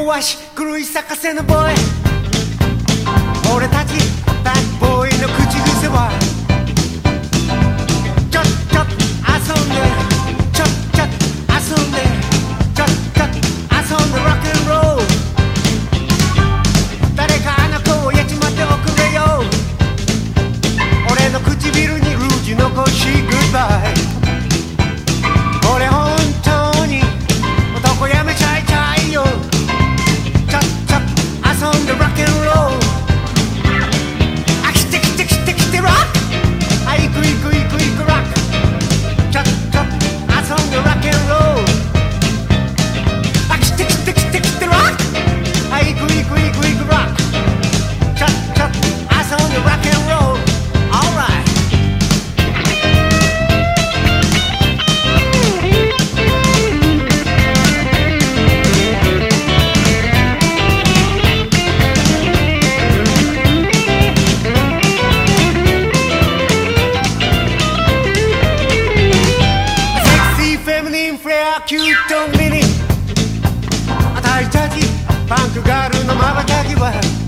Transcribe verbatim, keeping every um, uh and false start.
弱し狂い咲かせぬボーイ、俺たちバッドボーイの口癖はちょっちょっ遊んで、ちょっちょっ遊んで、ちょっちょっ遊んでロックンロール、誰かあの子をやっちまっておくれよ、俺の唇にルージュ残しグッバイ、俺本当に男やめちゃいたいよ、ちょっちょっ遊んでロックンロール、あ来て来て来て来てロック、あ行く行く行く行くロック、ちょっちょっ遊んでロックンロール、あ来て来て来て来てロック、あ行く行く行く行くロック、ちょっちょっ遊んでロックンロール、alright。キュートミニ私たちパンクガールのまばたきは